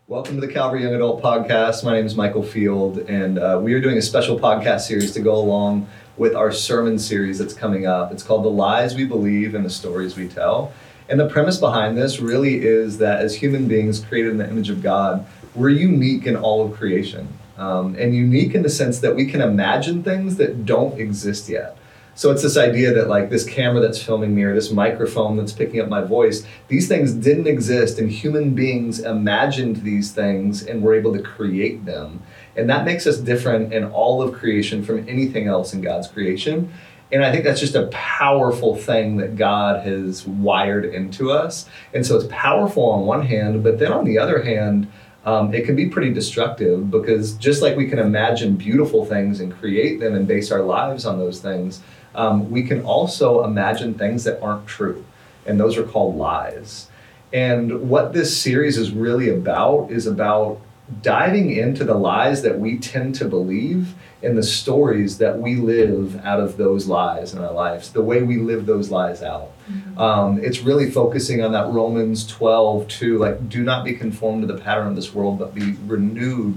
Welcome to the Calvary Young Adult Podcast. My name is Michael Field, and we are doing a special podcast series to go along with our sermon series that's coming up. It's called The Lies We Believe and the Stories We Tell. And the premise behind this really is that as human beings created in the image of God, we're unique in all of creation. And unique in the sense that we can imagine things that don't exist yet. So it's this idea that like this camera that's filming me or this microphone that's picking up my voice, these things didn't exist and human beings imagined these things and were able to create them. And that makes us different in all of creation from anything else in God's creation. And I think that's just a powerful thing that God has wired into us. And so it's powerful on one hand, but then on the other hand, it can be pretty destructive because just like we can imagine beautiful things and create them and base our lives on those things, we can also imagine things that aren't true, and those are called lies. And what this series is really about is about diving into the lies that we tend to believe and the stories that we live out of those lies in our lives, the way we live those lies out. It's really focusing on that Romans 12:2, like, do not be conformed to the pattern of this world, but be renewed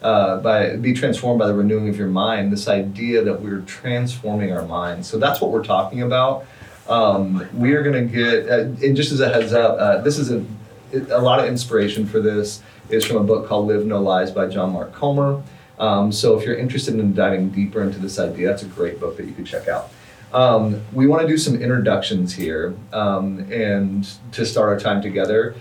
be transformed by the renewing of your mind, this idea that we're transforming our minds. So that's what we're talking about. We are going to get, and just as a heads up, this is a lot of inspiration for this is from a book called Live No Lies by John Mark Comer. So if you're interested in diving deeper into this idea, that's a great book that you could check out. We want to do some introductions here, and to start our time together.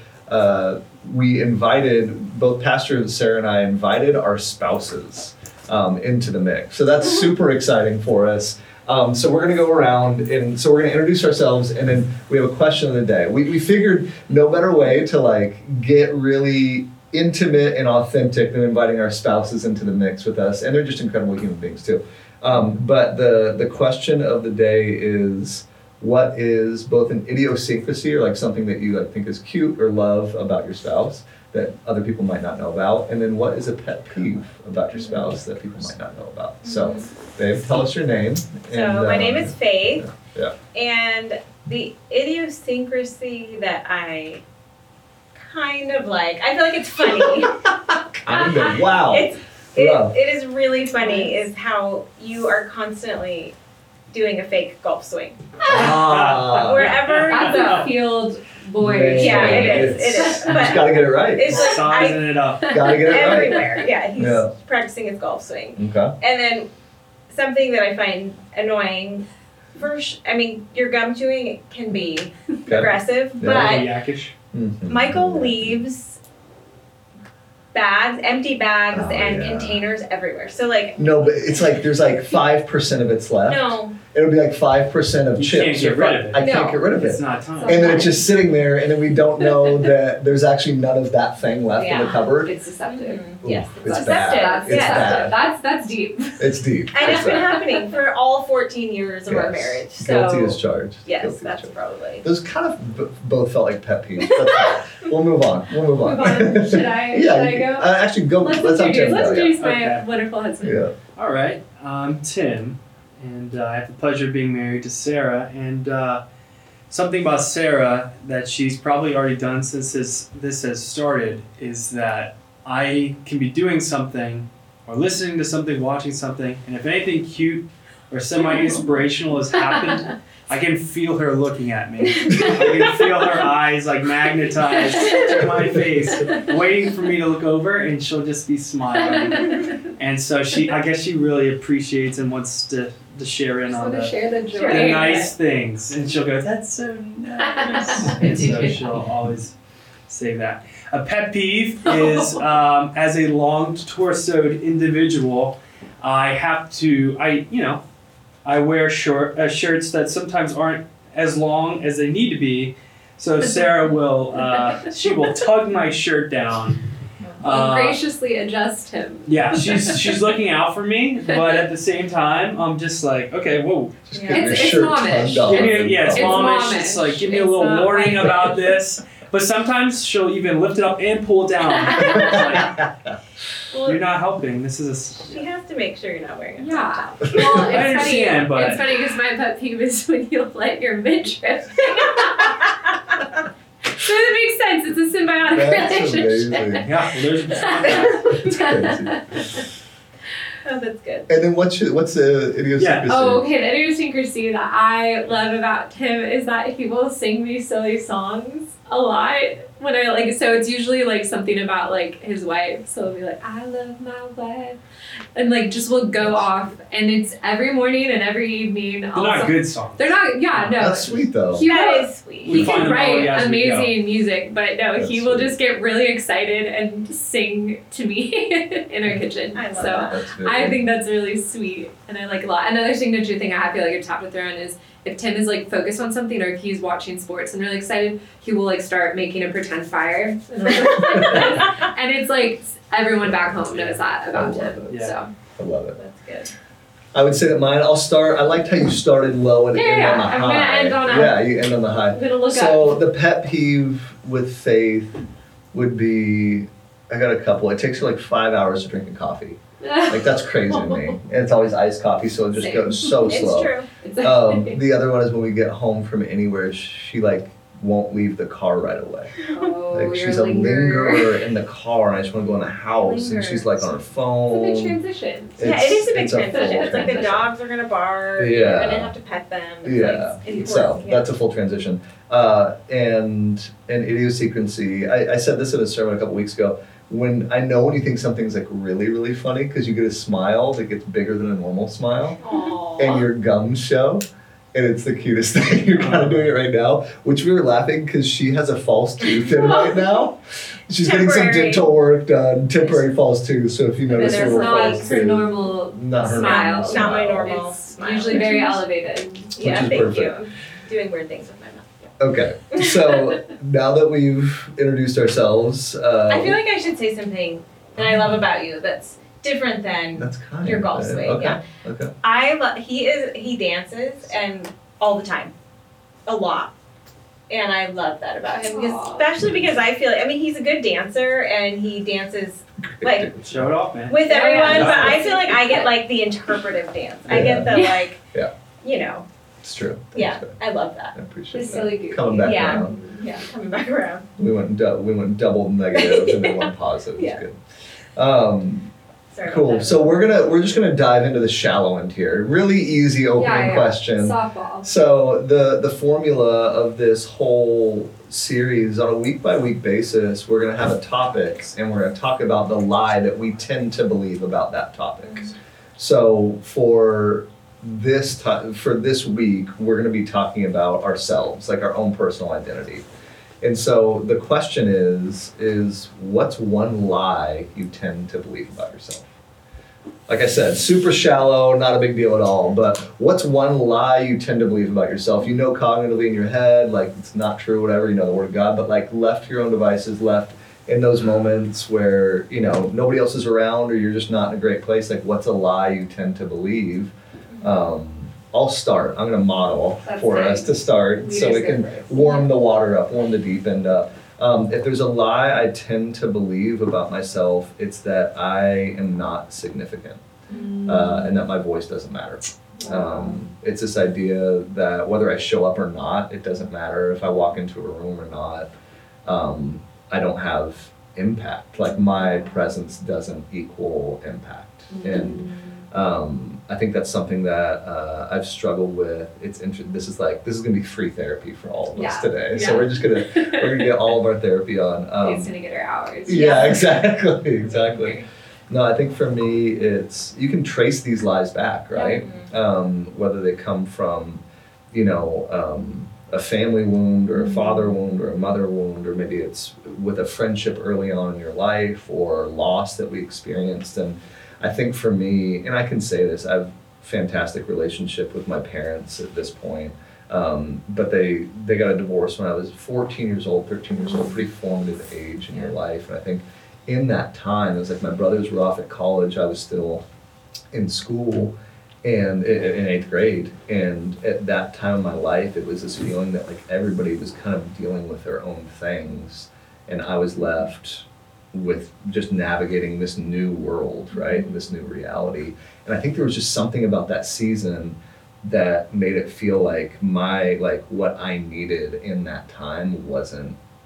We invited, both Pastor Sarah and I invited our spouses into the mix. So that's super exciting for us. So we're going to go around, and so we're going to introduce ourselves, and then we have a question of the day. We figured no better way to like get really intimate and authentic than inviting our spouses into the mix with us, and they're just incredible human beings too. But the question of the day is, what is both an idiosyncrasy or like something that you like think is cute or love about your spouse that other people might not know about, and then what is a pet peeve about your spouse that people might not know about? So, babe, tell us your name. So my name is Faith. Yeah. And the idiosyncrasy that I kind of like, I feel like it's funny. Kind of. Wow. It is really funny is how you are constantly doing a fake golf swing. Wherever that's a field boy. Man. Yeah, it is. But just gotta get it right. It's like sizing it up. Gotta get it right. Everywhere. Yeah, he's practicing his golf swing. Okay. And then something that I find annoying, your gum chewing can be aggressive, but Yakkish. Michael leaves empty bags containers everywhere. So like no, but it's like there's like 5% of it's left. No. It'll be like 5% of You chips. can't get rid of it. I can't get rid of it. It's not time. And then it's just sitting there, and then we don't know that there's actually none of that thing left in the cupboard. It's deceptive. Mm-hmm. Yes, it's deceptive. bad. It's bad. That's deep. It's deep. And it's been happening for all 14 years of our marriage. So guilty as charged. Yes, Guilty that's probably. Those kind of both felt like pet peeves. We'll move on. Should I go? Actually, go. Let's introduce my wonderful husband. Yeah. All right. I'm Tim, and I have the pleasure of being married to Sarah. And something about Sarah that she's probably already done since this has started is that I can be doing something or listening to something, watching something, and if anything cute or semi-inspirational has happened, I can feel her looking at me. I can feel her eyes like magnetized to my face, waiting for me to look over, and she'll just be smiling. And so I guess she really appreciates and wants to share in on the nice things. And she'll go, that's so nice. And so she'll always say that. A pet peeve is, as a long-torsoed individual, I wear shirts that sometimes aren't as long as they need to be. So Sarah will tug my shirt down. Graciously adjust him. Yeah, she's looking out for me, but at the same time, I'm just like, okay, whoa. Just get your shirt momish. tugged off. It's momish. It's like, give me a little warning about this. But sometimes she'll even lift it up and pull it down. Well, you're not helping. This is You have to make sure you're not wearing a top. top. Well, I understand, but it's funny because my pet peeve is when you let your midriff. So that makes sense. It's a symbiotic That's relationship. amazing. Yeah, well, there's Oh, that's good. And then what's the idiosyncrasy? Oh, okay. The idiosyncrasy that I love about Tim is that he will sing me silly songs a lot when I so it's usually like something about like his wife. So he'll be like, I love my wife. And like just will go off, and it's every morning and every evening. They're not good songs. They're not, yeah, no. That's sweet though. That is sweet. He find can them already write as we go. amazing music, but no, That's he will sweet. just get really excited and sing to me in our kitchen. I love So that. That's very I good. think that's really sweet, and I like it a lot. Another signature thing I feel like I've tapped with Theron is if Tim is like focused on something or if he's watching sports and really excited, he will like start making a pretend fire. And it's like everyone back home knows that about I love Tim. it. Yeah. So I love it. That's good. I would say that mine. I'll start. I liked how you started low and Yeah, end on the I'm high. gonna end on a- Yeah, you end on the high. I'm gonna look So up. the pet peeve with Faith would be, I got a couple. It takes her like 5 hours to drink a coffee. Like that's crazy to me. And it's always iced coffee, so it just Same. goes so It's slow. true. The other one is when we get home from anywhere, she like won't leave the car right away. Oh, Like you're she's a lingerer in the car, and I just want to go in the house, and she's like on her It's a phone. big transition. Yeah, it is a big It's full transition. It's like the transition. dogs are gonna bark. Yeah. You're gonna have to pet them. It's Yeah, like, it's so important. Yeah. that's a full transition. And idiosyncrasy. I said this in a sermon a couple weeks ago. When you think something's like really, really funny because you get a smile that gets bigger than a normal smile, Aw. and your gums show, and it's the cutest thing. You're kind of doing it right now, which we were laughing because she has a false tooth in right now. She's getting some Temporary. dental work done, temporary false tooth. So if you But notice a it's little not false her tooth, normal not her smile. normal Not my smile. normal It's smile. usually very elevated. Yeah, Which is thank perfect. you. I'm doing weird things with my mouth. Okay, so now that we've introduced ourselves, I feel like I should say something that I love about you that's different than that's kind. your golf swing. Okay. Yeah. Okay. He dances and all the time, a lot, and I love that about him. Because, Aw. especially because I feel like he's a good dancer and he dances like Show it off, man. with Yeah, everyone, yeah. but I feel like I get like the interpretive dance. I get the Yeah. like, Yeah. you know, It's true. yeah, Thanks, I love man. that. I appreciate The that. silly goofy. Coming back Yeah. around. Yeah, coming back around. We went double negative and then one positive. Yeah. It's good. Sorry about Cool. that. So we're just gonna dive into the shallow end here. Really easy opening question. Softball. So the formula of this whole series on a week by week basis, we're gonna have a topic and we're gonna talk about the lie that we tend to believe about that topic. So for this week, we're gonna be talking about ourselves, like our own personal identity. And so the question is what's one lie you tend to believe about yourself? Like I said, super shallow, not a big deal at all, but what's one lie you tend to believe about yourself? You know cognitively in your head, like it's not true, whatever, you know the word of God, but like left to your own devices, left in those moments where, nobody else is around or you're just not in a great place, like what's a lie you tend to believe? I'll start. I'm going to model That's for nice. us to start so we Leaders can go first. warm the water up, warm the deep end up. If there's a lie I tend to believe about myself, it's that I am not significant and that my voice doesn't matter. It's this idea that whether I show up or not, it doesn't matter if I walk into a room or not. I don't have impact. Like my presence doesn't equal impact. And I think that's something that I've struggled with. This is gonna be free therapy for all of us Yeah. today. Yeah. So we're gonna get all of our therapy on. He's gonna get her hours. Yeah, exactly. No, I think for me, you can trace these lies back, right? Whether they come from, a family wound or a father wound or a mother wound, or maybe it's with a friendship early on in your life or loss that we experienced. And I think for me, and I can say this, I have a fantastic relationship with my parents at this point. But they got a divorce when I was 14 years old, 13 years old, pretty formative age in your life. And I think in that time, it was like my brothers were off at college, I was still in school and in 8th grade. And at that time of my life, it was this feeling that like everybody was kind of dealing with their own things. And I was left with just navigating this new world, right? This new reality. And I think there was just something about that season that made it feel like what I needed in that time wasn't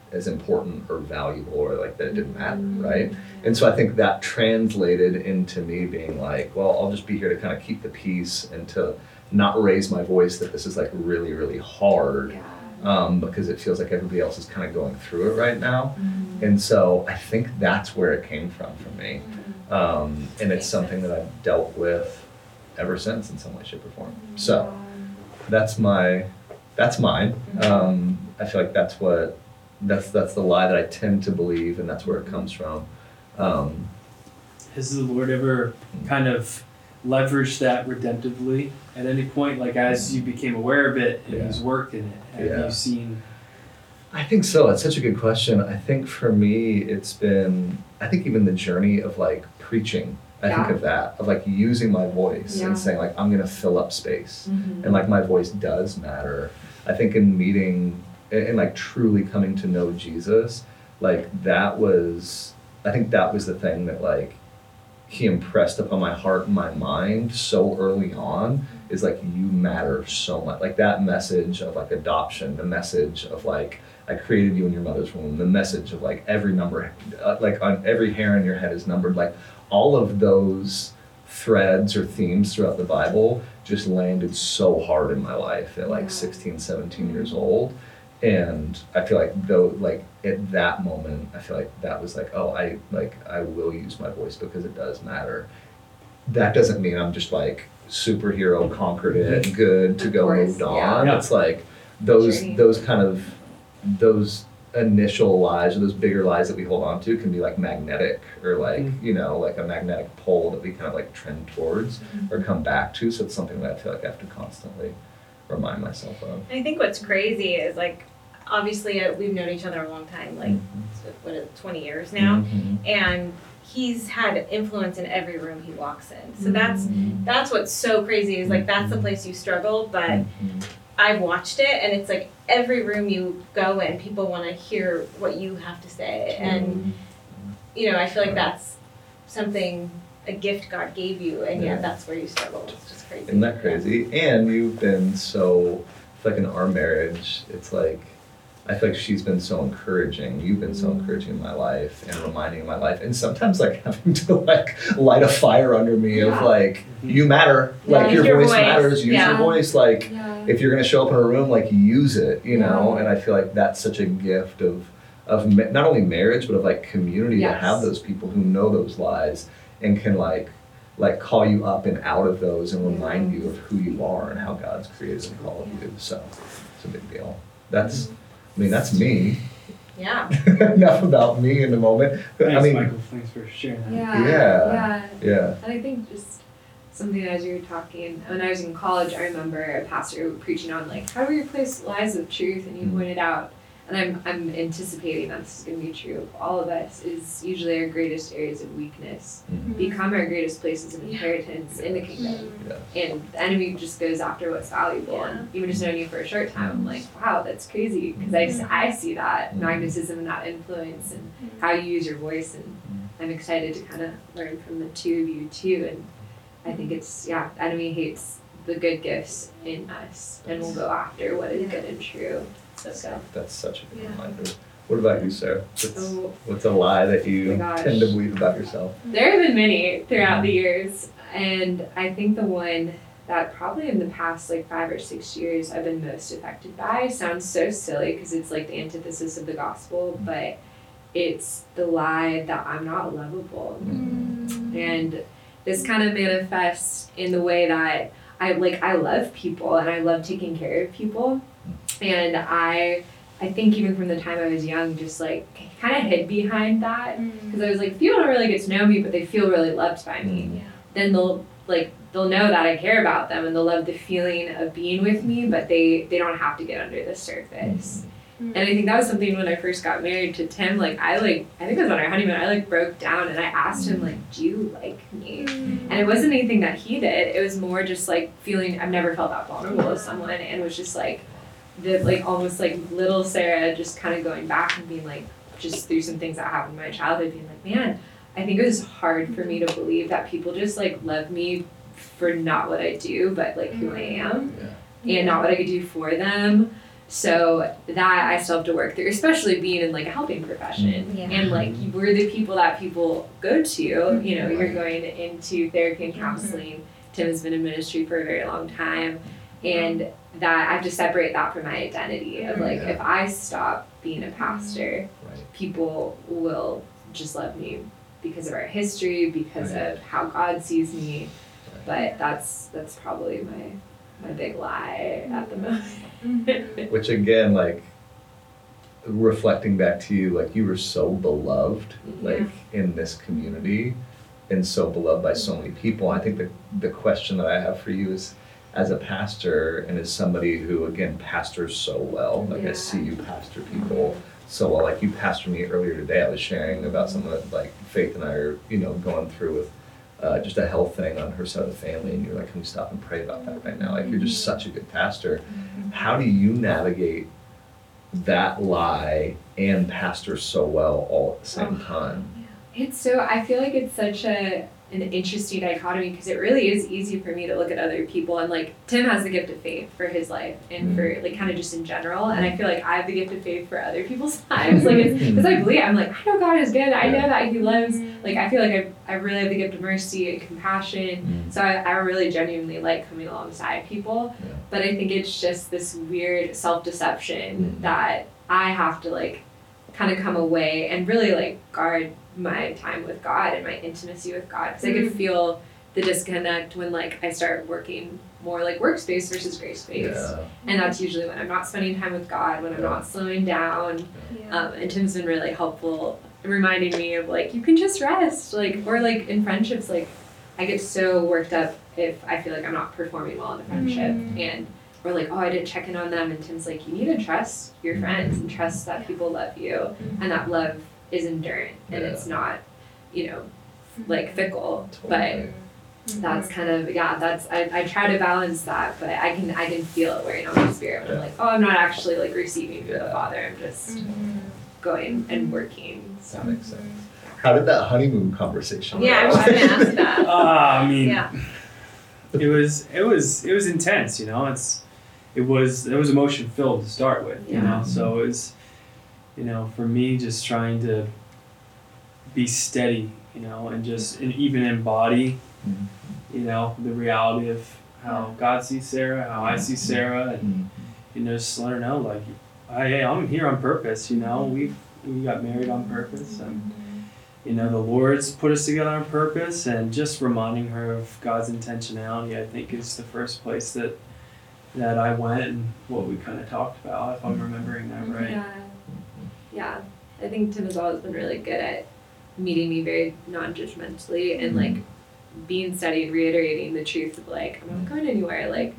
as important or valuable or like that it didn't matter, right? And so I think that translated into me being like, well, I'll just be here to kind of keep the peace and to not raise my voice that this is like really, really hard. Because it feels like everybody else is kind of going through it right now. And so I think that's where it came from for me. And it's something that I've dealt with ever since in some way, shape, or form. So that's mine. I feel like that's the lie that I tend to believe, and that's where it comes from. Has the Lord ever kind of leveraged that redemptively at any point, like as you became aware of it and His work in it? Have you seen? I think so. It's such a good question. I think for me, it's been, I think even the journey of like preaching, I think of that, of like using my voice and saying like, I'm going to fill up space. And like my voice does matter. I think in meeting and like truly coming to know Jesus, like I think that was the thing that like He impressed upon my heart and my mind so early on, is like, you matter so much. Like that message of like adoption, the message of like, I created you in your mother's womb, the message of like every number, like on every hair on your head is numbered, like all of those threads or themes throughout the Bible just landed so hard in my life at like 16, 17 years old. And I feel like though, like at that moment, I feel like that was like, oh, I will use my voice because it does matter. That doesn't mean I'm just like superhero, conquered it, good to go, moved on. It's like those initial lies or those bigger lies that we hold on to can be like magnetic or like, you know, like a magnetic pole that we kind of like trend towards or come back to. So it's something that I feel like I have to constantly remind myself of. I think what's crazy is like, obviously we've known each other a long time, like what is it, 20 years now, and he's had influence in every room he walks in. So that's what's so crazy is like that's the place you struggle, but I've watched it and it's like every room you go in, people want to hear what you have to say, and you know, I feel like that's something, a gift God gave you, and yet that's where you struggle. It's just crazy. Isn't that crazy? And you've been so, I feel like in our marriage, it's like, I feel like she's been so encouraging. You've been so encouraging in my life and reminding my life, and sometimes like having to like light a fire under me of like, you matter, like your voice matters, use your voice. Like if you're gonna show up in a room, like use it, you know. And I feel like that's such a gift of not only marriage but of like community to have those people who know those lies and can like call you up and out of those and remind you of who you are and how God's created and called you. So it's a big deal. That's me. Yeah. Enough about me in the moment. Thanks, Michael. Thanks for sharing that. Yeah. And I think just something as you were talking, when I was in college, I remember a pastor preaching on like, how do we replace lies with truth? And he pointed out, and I'm anticipating that this is going to be true of all of us, is usually our greatest areas of weakness become our greatest places of inheritance in the kingdom. And the enemy just goes after what's valuable. And even just knowing you for a short time, I'm like, wow, that's crazy. Because I see that magnetism and that influence and how you use your voice. And I'm excited to kind of learn from the two of you too. And I think it's, the enemy hates the good gifts in us and will go after what is good and true. So that's such a good reminder. What about you, Sarah? What's a lie that you tend to believe about yourself? There have been many throughout the years, and I think the one that probably in the past like 5 or 6 years I've been most affected by sounds so silly because it's like the antithesis of the gospel, but it's the lie that I'm not lovable. And this kind of manifests in the way that I love people and I love taking care of people. And I think even from the time I was young, just like kind of hid behind that because I was like, people don't really get to know me, but they feel really loved by me. Then they'll know that I care about them and they'll love the feeling of being with me, but they don't have to get under the surface. And I think that was something when I first got married to Tim, I think it was on our honeymoon, I broke down and I asked him do you like me? And it wasn't anything that he did. It was more just feeling, I've never felt that vulnerable with someone, and it was just almost little Sarah just kind of going back and being just through some things that happened in my childhood, being man, I think it was hard for me to believe that people just love me for not what I do, but who I am, and not what I could do for them. So that I still have to work through, especially being in like a helping profession. Yeah. And like we're the people that people go to. You know, you're going into therapy and counseling. Tim has been in ministry for a very long time. And that I have to separate that from my identity of like, if I stop being a pastor, people will just love me because of our history, because of how God sees me. But that's probably my big lie at the moment. Which again, like, reflecting back to you, like, you were so beloved, like, in this community, and so beloved by so many people. I think the question that I have for you is, as a pastor and as somebody who, again, pastors so well, like, I see you pastor people so well. Like, you pastored me earlier today. I was sharing about something that, like, Faith and I are, you know, going through with just a health thing on her side of the family, and you're like, can we stop and pray about that right now? Like, you're just such a good pastor. How do you navigate that lie and pastor so well all at the same time? It's so, I feel like it's such an interesting dichotomy, because it really is easy for me to look at other people, and like Tim has the gift of faith for his life and for like kind of just in general, and I feel like I have the gift of faith for other people's lives, like it's because I believe, I'm like, I know God is good, I know that he loves, like I feel like I really have the gift of mercy and compassion, so I really genuinely like coming alongside people, but I think it's just this weird self-deception that I have to like kind of come away and really like guard my time with God and my intimacy with God, because I could feel the disconnect when like I start working more like workspace versus grace space, and that's usually when I'm not spending time with God, when I'm not slowing down. And Tim's been really helpful in reminding me of like, you can just rest, like, or like in friendships, like I get so worked up if I feel like I'm not performing well in a friendship, and or like, oh, I didn't check in on them, and Tim's like, you need to trust your friends and trust that people love you, and that love is endurant, and it's not, you know, like fickle, but that's kind of, that's, I try to balance that, but I can feel it wearing on my spirit when I'm like, oh, I'm not actually like receiving from the Father, I'm just going and working. So that makes sense. How did that honeymoon conversation go? I was going to ask that. I mean, it was intense, you know. It was emotion filled to start with, you know. So it was, you know, for me, just trying to be steady, you know, and just and even embody, you know, the reality of how God sees Sarah, how I see Sarah, and you know, just let her know, like, hey, I'm here on purpose, you know. We got married on purpose, and you know, the Lord's put us together on purpose, and just reminding her of God's intentionality, I think, is the first place that I went, and what we kind of talked about, if I'm remembering that right. Yeah, I think Tim has always been really good at meeting me very non-judgmentally and like being steady and reiterating the truth of like, I'm not going anywhere, like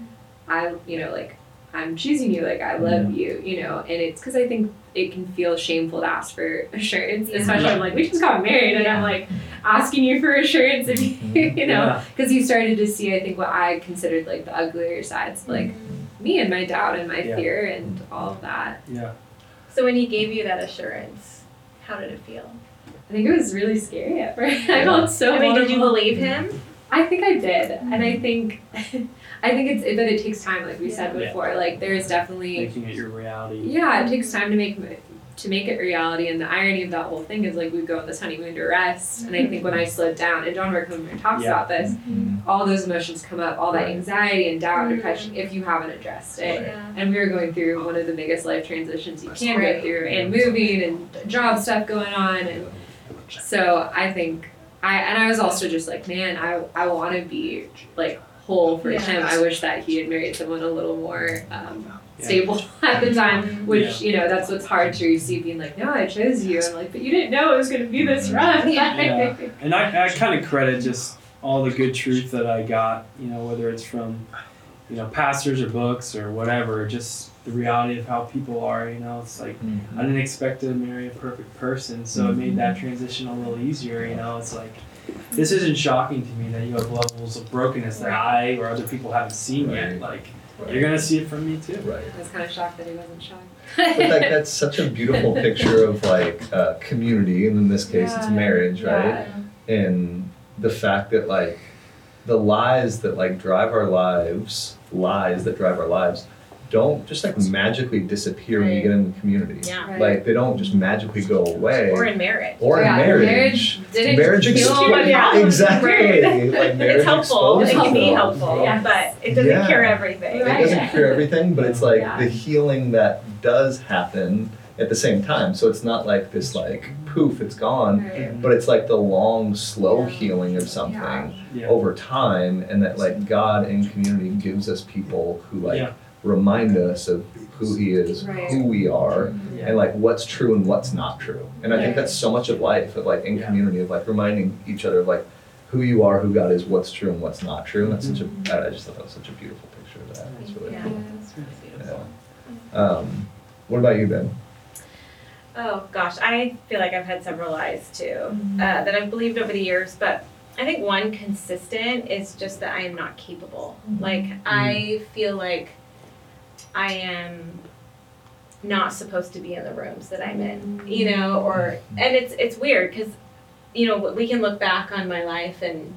I'm choosing you, like I love you, you know, and it's because I think it can feel shameful to ask for assurance, especially I'm like, we just got married and I'm like asking you for assurance if you know, because you started to see, I think, what I considered like the uglier sides, like me and my doubt and my fear and all of that. So when he gave you that assurance, how did it feel? I think it was really scary at first. I felt so vulnerable. Did you believe him? I think I did, and I think it's that it takes time, like we said before. Like there's definitely making it your reality. Yeah, it takes time to make it reality, and the irony of that whole thing is like we go on this honeymoon to rest, and I think when I slowed down, and John Mark talks about this, all those emotions come up, all that anxiety and doubt, depression, if you haven't addressed it. And we were going through one of the biggest life transitions you can go through, and moving and job stuff going on, and so I think I was also just like, man, I want to be like whole for Tim. I wish that he had married someone a little more stable at the time, which you know, that's what's hard to receive, being like, no, I chose you. I'm like, but you didn't know it was going to be this rough. And I kind of credit just all the good truth that I got, you know, whether it's from, you know, pastors or books or whatever, just the reality of how people are, you know. It's like, I didn't expect to marry a perfect person, so it made that transition a little easier, you know. It's like, this isn't shocking to me that you have levels of brokenness that I or other people haven't seen yet. Like, you're going to see it from me too. I was kind of shocked that he wasn't shocked. But that's such a beautiful picture of like community, and in this case it's marriage, right? And the fact that like the lies that drive our lives don't just like magically disappear when you Right. get in the community. Yeah. Right. Like they don't just magically go away. Or in marriage. Or Yeah, in marriage. marriage didn't Marriage kill explodes. my problems. Exactly. Right. Like marriage It's helpful. It exposes can be them. helpful, Yes. but it doesn't Yeah. cure everything. It Right. doesn't cure everything, but it's like Yeah. the healing that does happen at the same time. So it's not like this like poof, it's gone. Right. But it's like the long, slow Yeah. healing of something Yeah. over time, and that like God in community gives us people who like Yeah. remind us of who He is, Right. who we are, Yeah. and like what's true and what's not true. And I think that's so much of life, of like in Yeah. community, of like reminding each other of like who you are, who God is, what's true and what's not true. And that's such a, I just thought that was such a beautiful picture of that. It's really Yeah. cool. It's really beautiful. What about you, Ben? Oh gosh, I feel like I've had several lies too that I've believed over the years, but I think one consistent is just that I am not capable. Like I feel like I am not supposed to be in the rooms that I'm in, you know, or and it's weird because you know we can look back on my life and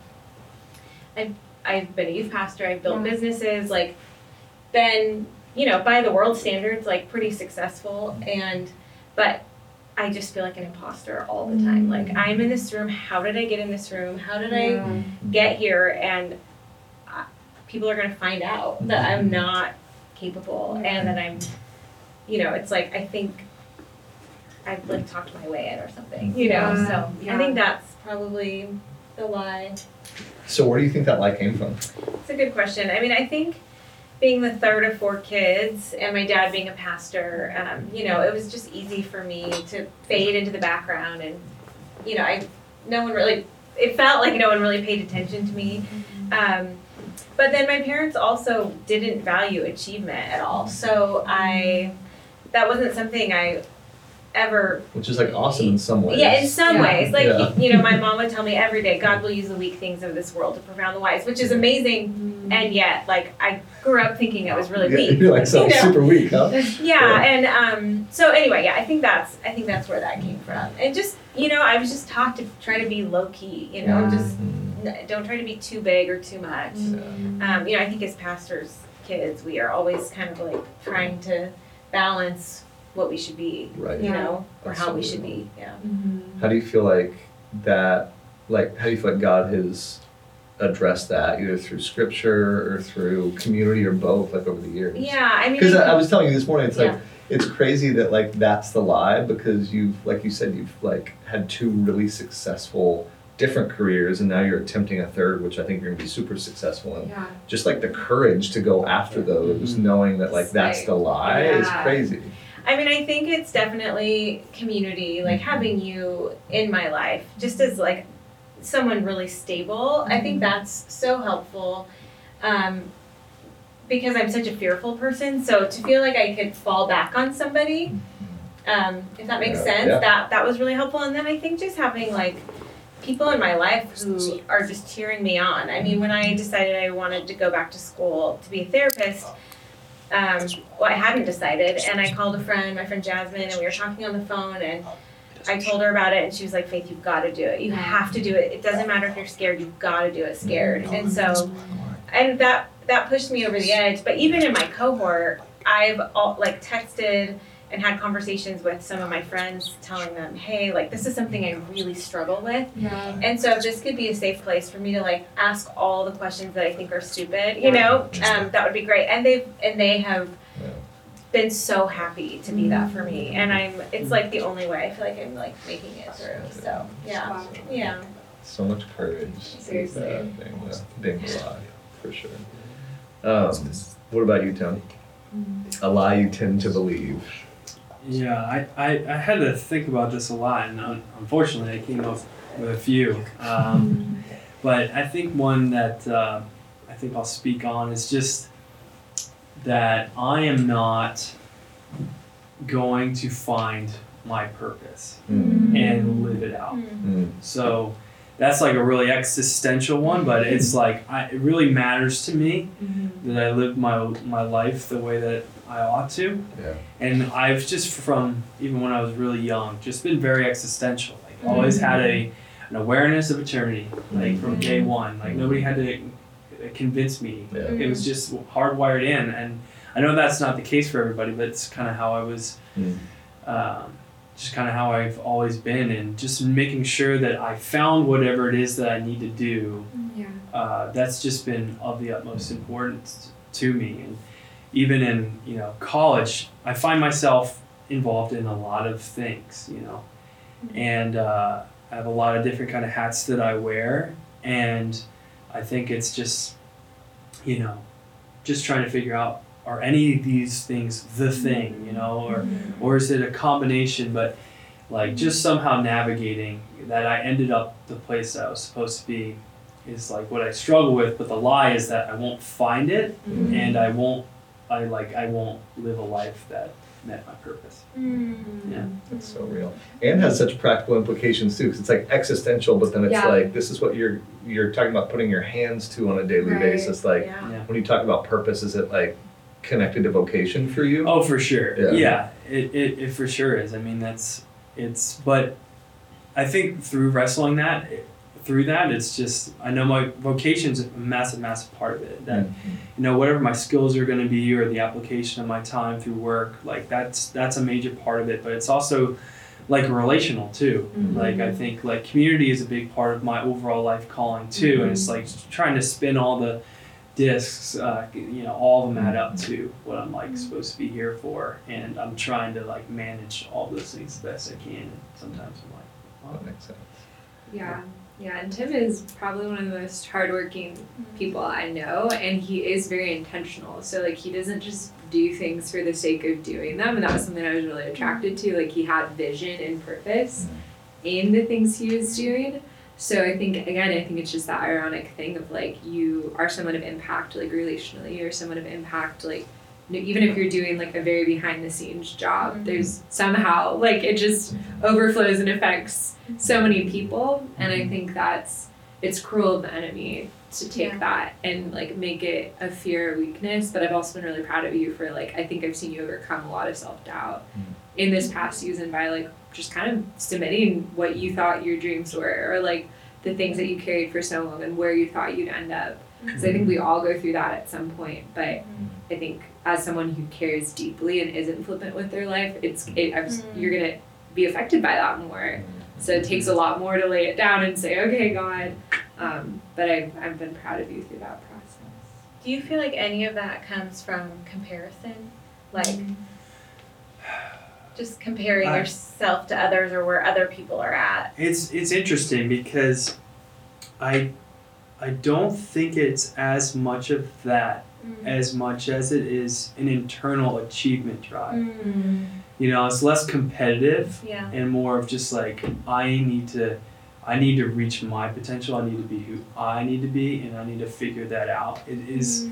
I've been a youth pastor, I've built Yeah. businesses, like been, you know, by the world standards, like pretty successful but I just feel like an imposter all the time. Like I'm in this room, how did I get in this room? How did I get here? And people are gonna find out that I'm not capable and that I'm, you know, it's like I think I've like talked my way in or something, you know. So Yeah. I think that's probably the lie. So where do you think that lie came from? It's a good question. I mean, I think being the third of 4 kids and my dad being a pastor, you know, it was just easy for me to fade into the background and, you know, it felt like no one really paid attention to me. But then my parents also didn't value achievement at all. So that wasn't something I ever. Which is like awesome in some ways. Yeah, in some Yeah. ways. Like, Yeah. you know, my mom would tell me every day, God will use the weak things of this world to profound the wise, which is amazing. And yet, like, I grew up thinking I was really Yeah, weak. you're like so you know? super weak, huh? Yeah, and so anyway, yeah, I think that's where that came from. And just, you know, I was just taught to try to be low key, you know, just don't try to be too big or too much. You know, I think as pastors' kids, we are always kind of like trying to balance what we should be, Right. you know, or how we Absolutely. should be. Yeah. How do you feel like that, like, how do you feel like God has addressed that, either through scripture or through community or both, like over the years? Yeah, I mean, Because I was telling you this morning, it's like, Yeah. it's crazy that like that's the lie, because you've, like you said, you've like had 2 really successful different careers, and now you're attempting a third, which I think you're gonna be super successful in. Yeah. Just like the courage to go after those, knowing that like that's the lie is Yeah. crazy. I mean, I think it's definitely community, like having you in my life, just as like someone really stable. I think that's so helpful because I'm such a fearful person. So to feel like I could fall back on somebody, if that makes Yeah, sense, yeah. that was really helpful. And then I think just having like people in my life who are just cheering me on. I mean, when I decided I wanted to go back to school to be a therapist, well, I hadn't decided, and I called a friend, my friend Jasmine, and we were talking on the phone, and I told her about it, and she was like, Faith, you've got to do it. You have to do it. It doesn't matter if you're scared, you've got to do it scared. And so, and that pushed me over the edge. But even in my cohort, I've like texted and had conversations with some of my friends telling them, hey, like this is something I really struggle with. Yeah. And so if this could be a safe place for me to like ask all the questions that I think are stupid, you know, that would be great. And they have been so happy to be that for me. And it's like the only way I feel like I'm like making it through. So yeah. Wow. Yeah. So much courage. Seriously. Being a lie, for sure. What about you, Tony? A lie you tend to believe. Yeah, I had to think about this a lot, and unfortunately, I came up with a few. But I think one that I think I'll speak on is just that I am not going to find my purpose and live it out. So that's like a really existential one, but it's like it really matters to me that I live my life the way that I ought to. Yeah. And I've just from even when I was really young, just been very existential. Like always had an awareness of eternity, like from day one. Like nobody had to convince me. Yeah. It was just hardwired in, and I know that's not the case for everybody, but it's kind of how I was, just kind of how I've always been, and just making sure that I found whatever it is that I need to do. That's just been of the utmost importance to me. And even in, college, I find myself involved in a lot of things, and I have a lot of different kind of hats that I wear, and I think it's just, just trying to figure out, are any of these things the thing, or is it a combination, but like just somehow navigating that I ended up the place that I was supposed to be is like what I struggle with, but the lie is that I won't find it, and I won't live a life that met my purpose. Yeah. That's so real. And has such practical implications too, because it's like existential, but then it's like, this is what you're talking about putting your hands to on a daily basis. Like when you talk about purpose, is it like connected to vocation for you? Oh, for sure. Yeah. It for sure is. I mean, but I think through wrestling through that, it's just, I know my vocation's a massive part of it. That, whatever my skills are going to be, or the application of my time through work, like that's a major part of it. But it's also like relational too. Like I think like community is a big part of my overall life calling too. And it's like trying to spin all the discs, all of them add up to what I'm like supposed to be here for. And I'm trying to like manage all those things the best I can. And sometimes I'm like, wow. That makes sense. Yeah, and Tim is probably one of the most hardworking people I know, and he is very intentional. So like he doesn't just do things for the sake of doing them, and that was something I was really attracted to. Like he had vision and purpose in the things he was doing. So I think it's just that ironic thing of like you are someone of impact like relationally, or someone of impact like even if you're doing like a very behind the scenes job, there's somehow like it just overflows and affects so many people. And I think it's cruel of the enemy to take that and like make it a fear or weakness. But I've also been really proud of you for like, I think I've seen you overcome a lot of self-doubt in this past season by like just kind of submitting what you thought your dreams were, or like the things that you carried for so long and where you thought you'd end up. Because I think we all go through that at some point, but I think as someone who cares deeply and isn't flippant with their life, you're gonna be affected by that more. So it takes a lot more to lay it down and say, okay, God. But I've been proud of you through that process. Do you feel like any of that comes from comparison? Like just comparing yourself to others or where other people are at? It's interesting because I don't think it's as much of that as much as it is an internal achievement drive. It's less competitive and more of just like I need to reach my potential. I need to be who I need to be, and I need to figure that out. It is,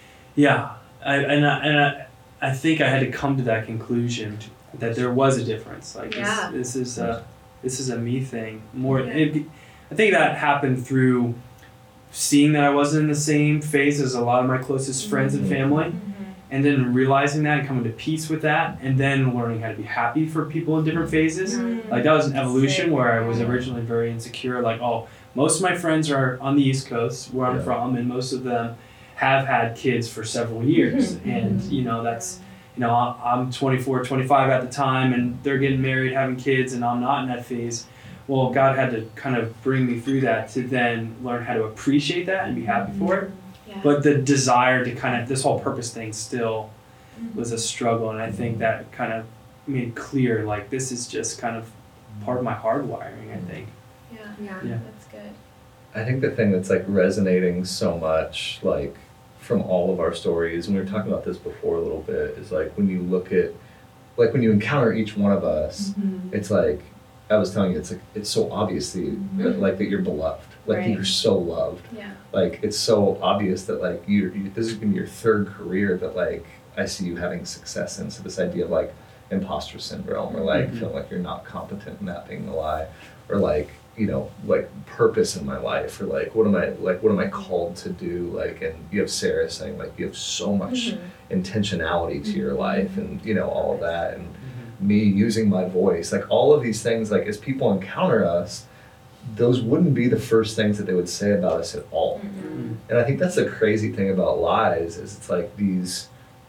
I think I had to come to that conclusion that there was a difference. Like this is a me thing more. I think that happened through seeing that I wasn't in the same phase as a lot of my closest friends and family, and then realizing that and coming to peace with that, and then learning how to be happy for people in different phases. Like that was an evolution where I was originally very insecure, like, oh, most of my friends are on the East Coast where I'm from, and most of them have had kids for several years. And that's, I'm 24, 25 at the time, and they're getting married, having kids, and I'm not in that phase. Well, God had to kind of bring me through that to then learn how to appreciate that and be happy for it. But the desire to kind of, this whole purpose thing still was a struggle. And I think that kind of made clear, like, this is just kind of part of my hardwiring, I think. Yeah, that's good. I think the thing that's like resonating so much, like from all of our stories, and we were talking about this before a little bit, is like when you look at, like when you encounter each one of us, it's like, I was telling you, it's like it's so obviously like that you're beloved, like you're so loved. Like it's so obvious that like this is gonna be your third career that like I see you having success in. So this idea of like imposter syndrome, or like feeling like you're not competent and that being a lie, or like like purpose in my life, or like what am I called to do? Like, and you have Sarah saying like you have so much intentionality to your life, and all of that, and me using my voice, like all of these things, like as people encounter us, those wouldn't be the first things that they would say about us at all. And I think that's the crazy thing about lies, is it's like these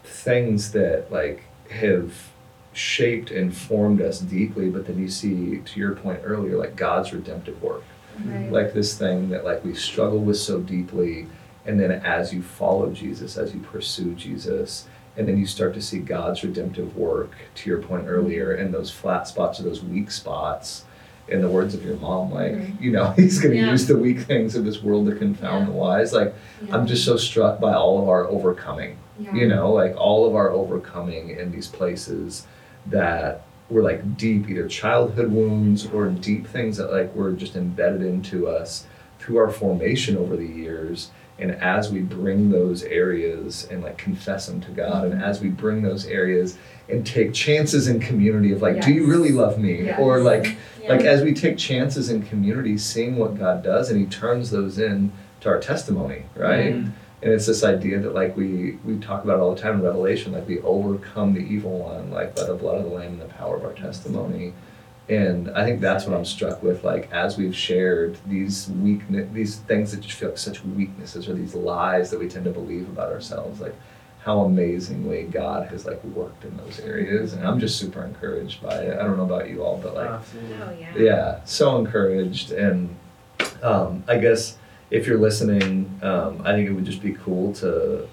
things that like have shaped and formed us deeply, but then you see, to your point earlier, like God's redemptive work. Right. Like this thing that like we struggle with so deeply, and then as you follow Jesus, as you pursue Jesus, and then you start to see God's redemptive work, to your point earlier, and those flat spots or those weak spots, in the words of your mom, like, you know, he's going to use the weak things of this world to confound the wise. Like, I'm just so struck by all of our overcoming, you know, like all of our overcoming in these places that were like deep, either childhood wounds or deep things that like were just embedded into us through our formation over the years. And as we bring those areas and like confess them to God, and as we bring those areas and take chances in community of like, do you really love me? Or like as we take chances in community, seeing what God does, and he turns those in to our testimony, right? And it's this idea that like we talk about all the time in Revelation, like we overcome the evil one, like by the blood of the Lamb and the power of our testimony. And I think that's what I'm struck with, like as we've shared these things that just feel like such weaknesses, or these lies that we tend to believe about ourselves, like how amazingly God has like worked in those areas. And I'm just super encouraged by it. I don't know about you all, but like, so encouraged. And I guess if you're listening, I think it would just be cool to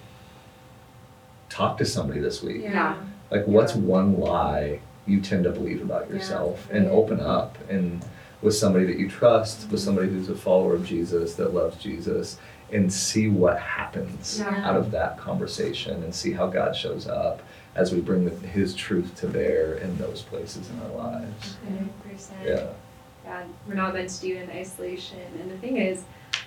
talk to somebody this week. Like what's one lie you tend to believe about yourself, and open up, and with somebody that you trust, with somebody who's a follower of Jesus, that loves Jesus, and see what happens out of that conversation, and see how God shows up as we bring his truth to bear in those places in our lives. 100%. God, we're not meant to do it in isolation. And the thing is,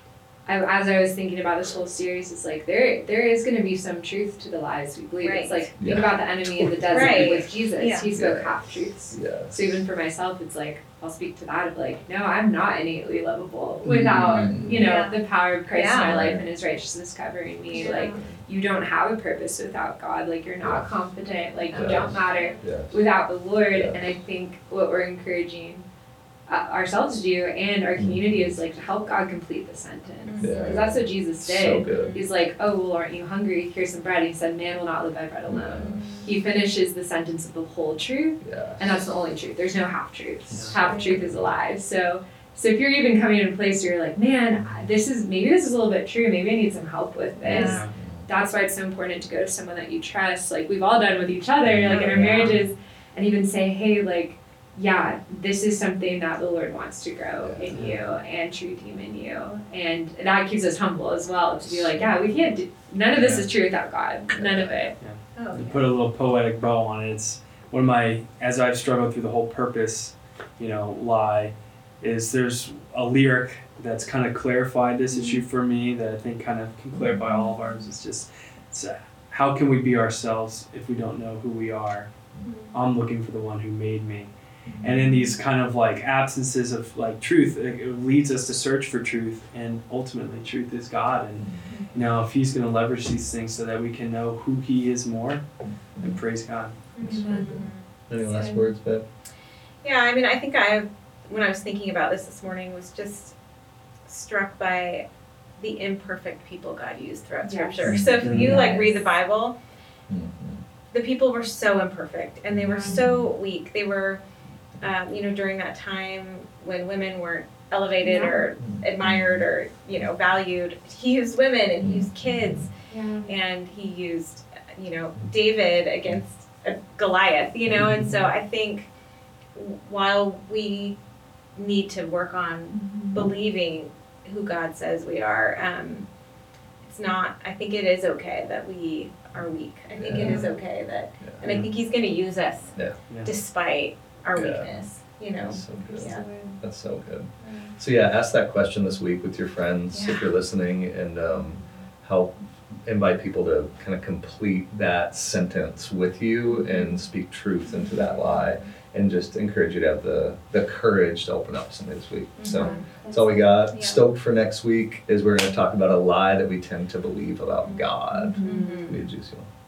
as I was thinking about this whole series, it's like there is going to be some truth to the lies we believe. It's like, think about the enemy in the desert with Jesus. He spoke half-truths. So even for myself, it's like, I'll speak to that of like, no, I'm not innately lovable without, you know, the power of Christ in my life and his righteousness covering me. Like, you don't have a purpose without God. Like, you're not competent. Like, you don't matter without the Lord. And I think what we're encouraging ourselves to do and our community is like to help God complete the sentence, because that's what Jesus did. So he's like, oh well, aren't you hungry? Here's some bread. He said, man will not live by bread alone. He finishes the sentence of the whole truth, and that's the only truth. There's no half truths. Half truth is a lie. So if you're even coming in a place where you're like, man, this is a little bit true, maybe I need some help with this, that's why it's so important to go to someone that you trust, like we've all done with each other, like in our marriages, and even say, hey, like, this is something that the Lord wants to grow in you and to redeem in you. And that keeps us humble as well, to be like, we can't do, none of this is true without God. None of it. To put a little poetic bow on it, it's one of my, as I've struggled through the whole purpose, lie, is there's a lyric that's kind of clarified this issue for me that I think kind of can clarify all of ours. It's how can we be ourselves if we don't know who we are? I'm looking for the one who made me. And in these kind of like absences of like truth, it leads us to search for truth, and ultimately truth is God. And if he's going to leverage these things so that we can know who he is more, then praise God. Any last words, Bev? Yeah, I mean, I think when I was thinking about this morning, was just struck by the imperfect people God used throughout Scripture. So if you like read the Bible, the people were so imperfect, and they were so weak. They were during that time when women weren't elevated or admired or, valued, he used women and he used kids and he used, David against Goliath, and so I think while we need to work on believing who God says we are, I think it is okay that we are weak. I think it is okay that, and I think he's going to use us despite our weakness, That's so good. That's so good. So ask that question this week with your friends if you're listening, and help invite people to kind of complete that sentence with you and speak truth into that lie, and just encourage you to have the courage to open up something this week. So that's all we got. Stoked for next week is we're going to talk about a lie that we tend to believe about God. It'll be a juicy one.